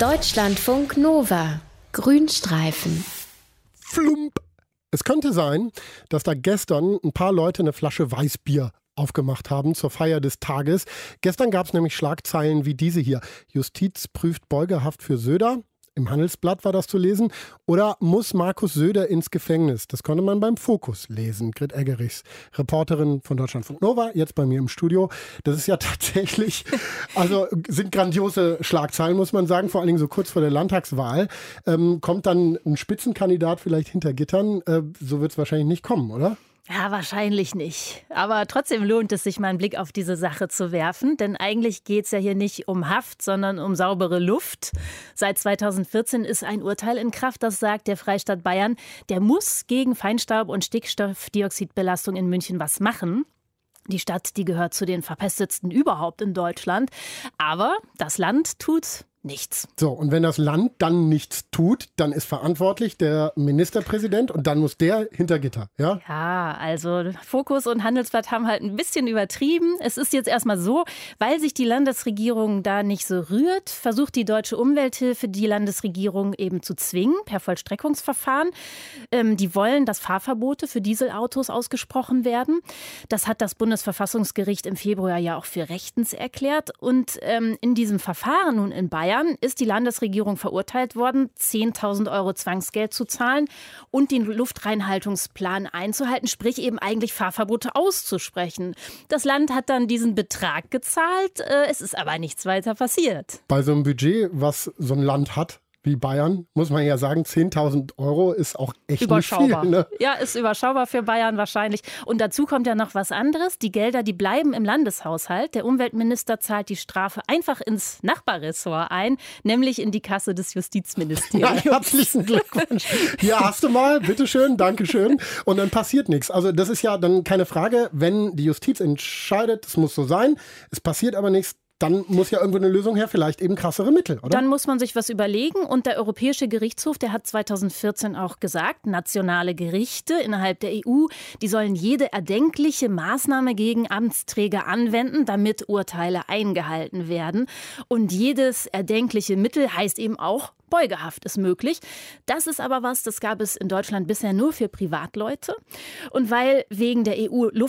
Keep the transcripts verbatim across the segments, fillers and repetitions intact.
Deutschlandfunk Nova. Grünstreifen. Flump. Es könnte sein, dass da gestern ein paar Leute eine Flasche Weißbier aufgemacht haben zur Feier des Tages. Gestern gab es nämlich Schlagzeilen wie diese hier. Justiz prüft Beugehaft für Söder. Im Handelsblatt war das zu lesen. Oder muss Markus Söder ins Gefängnis? Das konnte man beim Fokus lesen. Grit Eggerichs, Reporterin von Deutschlandfunk Nova, jetzt bei mir im Studio. Das ist ja tatsächlich, also sind grandiose Schlagzeilen, muss man sagen, vor allen Dingen so kurz vor der Landtagswahl. Ähm, kommt dann ein Spitzenkandidat vielleicht hinter Gittern? Äh, so wird es wahrscheinlich nicht kommen, oder? Ja, wahrscheinlich nicht. Aber trotzdem lohnt es sich, mal einen Blick auf diese Sache zu werfen. Denn eigentlich geht es ja hier nicht um Haft, sondern um saubere Luft. Seit zweitausendvierzehn ist ein Urteil in Kraft, das sagt, der Freistaat Bayern, der muss gegen Feinstaub- und Stickstoffdioxidbelastung in München was machen. Die Stadt, die gehört zu den verpestetsten überhaupt in Deutschland. Aber das Land tut nichts. So, und wenn das Land dann nichts tut, dann ist verantwortlich der Ministerpräsident und dann muss der hinter Gitter, ja? Ja, also Fokus und Handelsblatt haben halt ein bisschen übertrieben. Es ist jetzt erstmal so, weil sich die Landesregierung da nicht so rührt, versucht die Deutsche Umwelthilfe die Landesregierung eben zu zwingen per Vollstreckungsverfahren. Ähm, die wollen, dass Fahrverbote für Dieselautos ausgesprochen werden. Das hat das Bundesverfassungsgericht im Februar ja auch für rechtens erklärt. Und ähm, in diesem Verfahren nun in Bayern ist die Landesregierung verurteilt worden, zehntausend Euro Zwangsgeld zu zahlen und den Luftreinhaltungsplan einzuhalten, sprich eben eigentlich Fahrverbote auszusprechen. Das Land hat dann diesen Betrag gezahlt, es ist aber nichts weiter passiert. Bei so einem Budget, was so ein Land hat, wie Bayern, muss man ja sagen, zehntausend Euro ist auch echt überschaubar. Nicht viel, ne? Ja, ist überschaubar für Bayern wahrscheinlich. Und dazu kommt ja noch was anderes. Die Gelder, die bleiben im Landeshaushalt. Der Umweltminister zahlt die Strafe einfach ins Nachbarressort ein, nämlich in die Kasse des Justizministeriums. Ja, herzlichen Glückwunsch. Hier hast du mal, bitteschön, dankeschön. Und dann passiert nichts. Also das ist ja dann keine Frage, wenn die Justiz entscheidet, es muss so sein, es passiert aber nichts, dann muss ja irgendwo eine Lösung her, vielleicht eben krassere Mittel, oder? Dann muss man sich was überlegen. Und der Europäische Gerichtshof, der hat zweitausendvierzehn auch gesagt, nationale Gerichte innerhalb der E U, die sollen jede erdenkliche Maßnahme gegen Amtsträger anwenden, damit Urteile eingehalten werden. Und jedes erdenkliche Mittel heißt eben auch, Beugehaft ist möglich. Das ist aber was, das gab es in Deutschland bisher nur für Privatleute. Und weil wegen der E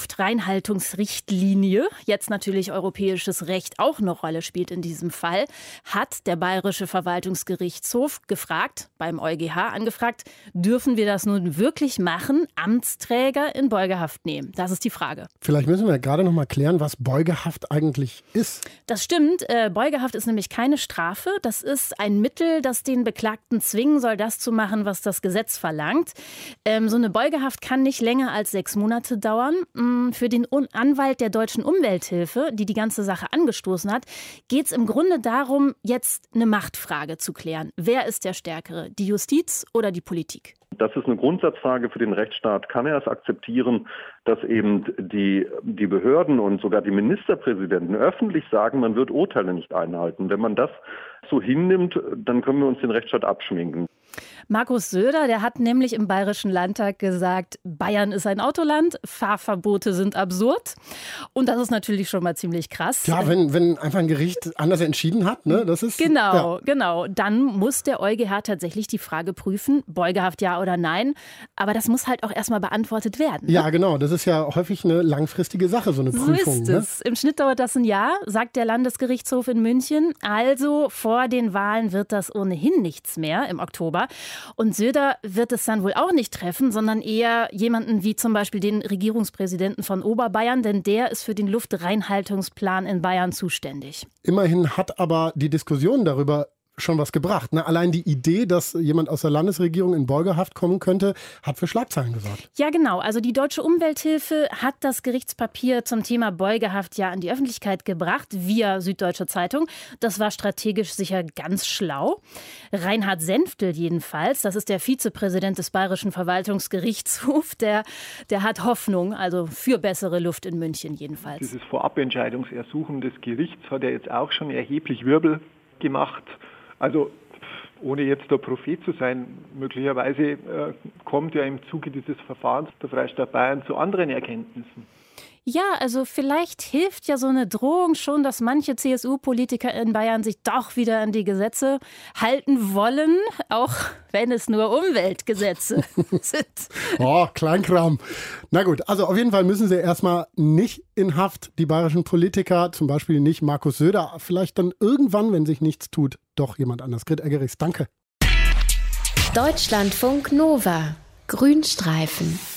U-Luftreinhaltungsrichtlinie jetzt natürlich europäisches Recht auch eine Rolle spielt in diesem Fall, hat der Bayerische Verwaltungsgerichtshof gefragt, beim EuGH angefragt, dürfen wir das nun wirklich machen, Amtsträger in Beugehaft nehmen? Das ist die Frage. Vielleicht müssen wir gerade noch mal klären, was Beugehaft eigentlich ist. Das stimmt. Beugehaft ist nämlich keine Strafe. Das ist ein Mittel, das den Beklagten zwingen soll, das zu machen, was das Gesetz verlangt. Ähm, so eine Beugehaft kann nicht länger als sechs Monate dauern. Für den Anwalt der Deutschen Umwelthilfe, die die ganze Sache angestoßen hat, geht es im Grunde darum, jetzt eine Machtfrage zu klären. Wer ist der Stärkere, die Justiz oder die Politik? Das ist eine Grundsatzfrage für den Rechtsstaat. Kann er es akzeptieren, dass eben die, die Behörden und sogar die Ministerpräsidenten öffentlich sagen, man wird Urteile nicht einhalten? Wenn man das so hinnimmt, dann können wir uns den Rechtsstaat abschminken. Markus Söder, der hat nämlich im Bayerischen Landtag gesagt, Bayern ist ein Autoland, Fahrverbote sind absurd. Und das ist natürlich schon mal ziemlich krass. Ja, wenn, wenn einfach ein Gericht anders entschieden hat, ne, das ist... Genau, ja. genau. Dann muss der EuGH tatsächlich die Frage prüfen, Beugehaft ja oder nein. Aber das muss halt auch erstmal beantwortet werden. Ja, genau. Das ist ja häufig eine langfristige Sache, so eine so Prüfung. Ist es. Ne? Im Schnitt dauert das ein Jahr, sagt der Landesgerichtshof in München. Also vor den Wahlen wird das ohnehin nichts mehr im Oktober. Und Söder wird es dann wohl auch nicht treffen, sondern eher jemanden wie zum Beispiel den Regierungspräsidenten von Oberbayern, denn der ist für den Luftreinhaltungsplan in Bayern zuständig. Immerhin hat aber die Diskussion darüber schon was gebracht. Ne? Allein die Idee, dass jemand aus der Landesregierung in Beugehaft kommen könnte, hat für Schlagzeilen gesorgt. Ja, genau. Also die Deutsche Umwelthilfe hat das Gerichtspapier zum Thema Beugehaft ja an die Öffentlichkeit gebracht, via Süddeutsche Zeitung. Das war strategisch sicher ganz schlau. Reinhard Senftel jedenfalls, das ist der Vizepräsident des Bayerischen Verwaltungsgerichtshofs, der, der hat Hoffnung, also für bessere Luft in München jedenfalls. Dieses Vorabentscheidungsersuchen des Gerichts hat ja jetzt auch schon erheblich Wirbel gemacht. Also ohne jetzt der Prophet zu sein, möglicherweise äh, kommt ja im Zuge dieses Verfahrens der Freistaat Bayern zu anderen Erkenntnissen. Ja, also vielleicht hilft ja so eine Drohung schon, dass manche C S U-Politiker in Bayern sich doch wieder an die Gesetze halten wollen, auch wenn es nur Umweltgesetze sind. Oh, Kleinkram. Na gut, also auf jeden Fall müssen sie erstmal nicht in Haft, die bayerischen Politiker, zum Beispiel nicht Markus Söder, vielleicht dann irgendwann, wenn sich nichts tut, doch jemand anders. Grit Eggerichs, danke. Deutschlandfunk Nova. Grünstreifen.